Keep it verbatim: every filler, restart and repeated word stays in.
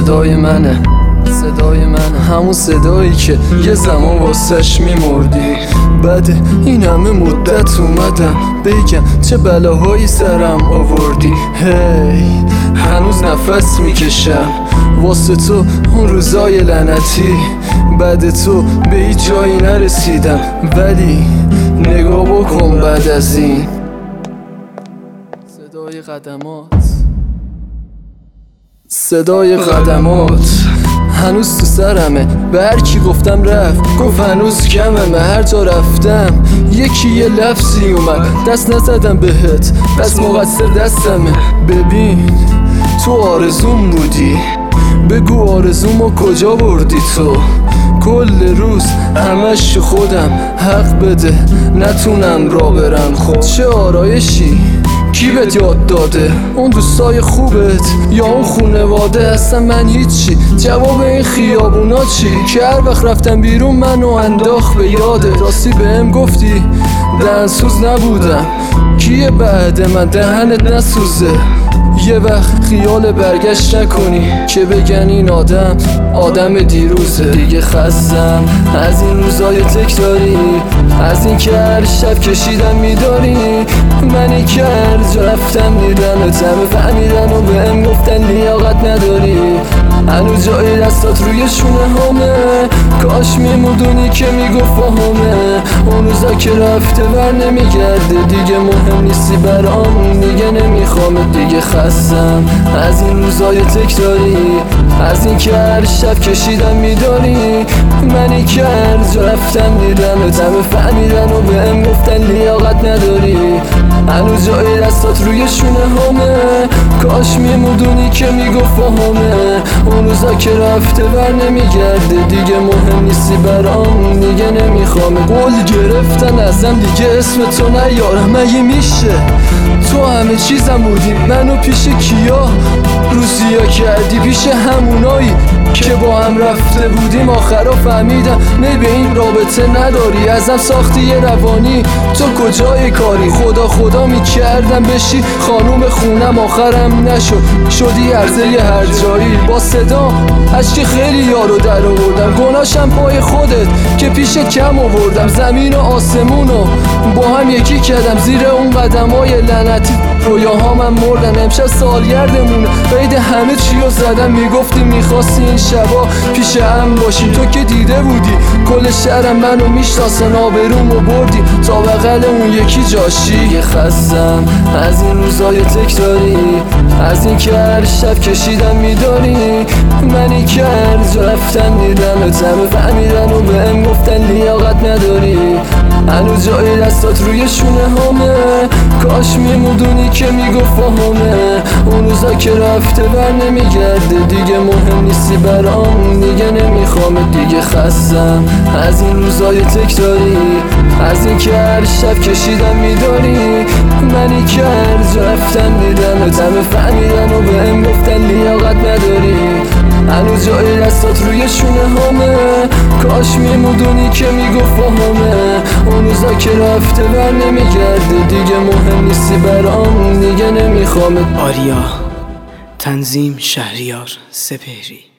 صدای منه، صدای من همون صدایی که یه زمان واسش میمردی. بعد این همه مدت اومدم بگم چه بلاهایی سرم آوردی. هی هنوز نفس میکشم واسه تو اون روزای لعنتی. بعد تو به هیچ جایی نرسیدم، ولی نگاه بکن بعد از این. صدای قدمات، صدای قدمات هنوز تو سرمه. به هر کی گفتم رفت گفت هنوز کممه. هر جا رفتم یکی یه لفظی اومد، دست نزدم بهت بس مقصر دستمه. ببین تو آرزوم بودی، بگو آرزومو کجا بردی تو؟ کل روز همش خودم حق بده نتونم را برم. خب چه آرایشی کی بهت یاد داده؟ اون دوستای خوبت یا اون خونواده؟ اصلا من هیچی. جواب این خیابونا چی که هر وقت رفتم بیرون منو انداخت به یاده؟ راستی بهم گفتی دهنسوز نبودم، کیه بعد من دهنت نسوزه؟ یه وقت خیال برگشت نکنی که بگن این آدم آدم دیروزه. دیگه خستم از این روزای تکراری، از این که هر شب کشیدم میداری. منی که هر جا رفتم دیدم همه فهمیدن و بهم گفتن لیاقت نداری. هنوز جای دستات روی شونه همه، کاش میمودونی که میگفت فهمه. اون روزا که رفته بر نمیگرده، دیگه مهم نیستی برام، دیگه نمیخوام. دیگه خستم از این روزای تکراری، از این که هر شب کشیدم میداری. منی که هر جا رفتم دیدم همه فهمیدن و بهم گفتن لیاقت نداری. هنوز جای دستات روی شونه همه، کاش میمودونی که میگفت فهمه. اون روزا که رفته بر نمیگرده، دیگه مهم نیستی برام، دیگه نمیخوام. قول گرفتن ازم دیگه اسم تو نیارم، مگه میشه؟ تو همه چیزم بودی، منو پیش کیا روزیا کردی؟ پیش همونایی که با هم رفته بودیم. آخرا فهمیدم نه به این رابطه نداری. ازم ساختی یه روانی، تو کجای کاری؟ خدا خدا میکردم بشی خانوم خونم، آخرم نشد، شدی عرضه هر جایی. با صدا عشق خیلی یارو در آوردم، گناهشم پای خودت که پیشت کم آوردم. زمین و آسمونو با هم یکی کردم زیر اون قدمای لعنتی. رویاهام هم مردن، امشب سالگردمونه، قید همه چیو زدم. میگفتی میخواستی این شبا پیش هم باشی، تو که دیده بودی کل شهرم منو میشناسن. آبرومو بردی تا بغل اون یکی جاشی. یه خستم از این روزای تکراری، از این که هر شب کشیدم میداری. منی که هر جا رفتم دیدم همه فهمیدن و بهم گفتن لیاقت نداری. هنوز جای دستات روی شونه همه، کاش میمودونی که میگفت فهمه. اون روزا که رفته بر نمیگرده، دیگه مهم نیستی برام، دیگه نمیخوام. دیگه خستم از این روزای تکراری، از این که هر شب کشیدم میداری. منی که هر جا رفتم دیدم همه فهمیدن و بهم گفتن لیاقت نداری. هنوز جای دستات روی شونه همه، کاش میمودونی که میگفت فهمه. اون روزا که رفته بر نمیگرده، دیگه مهم نیستی برام، دیگه نمیخوام. آریا، تنظیم شهریار سپهری.